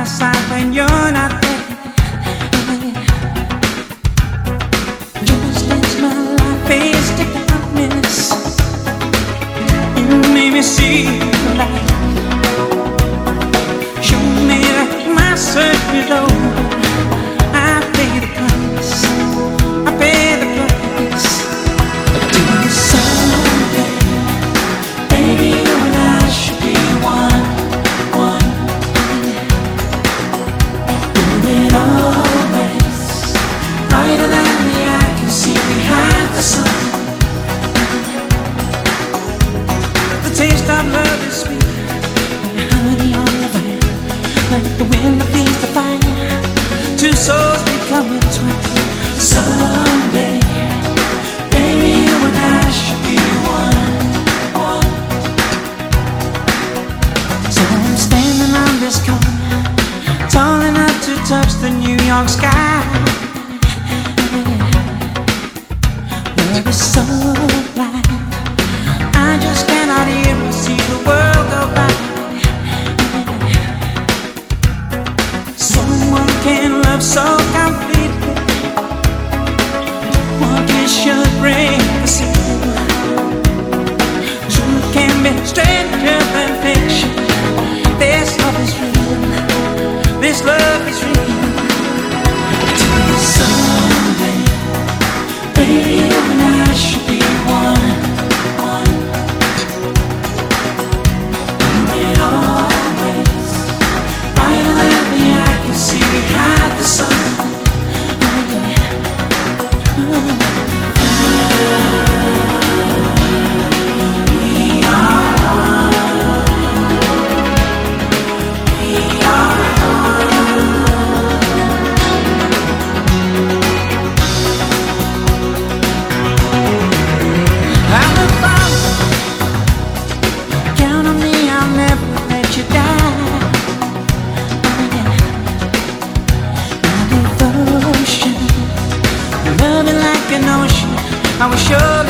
my side when you're not there. Just as my life faced the darkness, you made me see the light. Show me that my search is over. I pay the price. I pay the price. Do you someday, baby, you and I should be one. Do it always. Brighter than the eye can see behind the sun. The taste of love is sweet, honey on the vine, like the wind that feeds the fire. Two souls becoming twin. Someday, baby, you and I should be one. So I'm standing on this corner, tall enough to touch the New York sky. Love is so blind, I just cannot hear or see the world go by. Someone can love so completely, one kiss should bring the sea. Truth can be stranger than fiction. This love is real, this love is real. To you someday, baby, you and I should be one. Do it always. Brighter than the eye can see behind the sun. Count on me, I'll never let you down. My devotion, loving like an ocean, I will show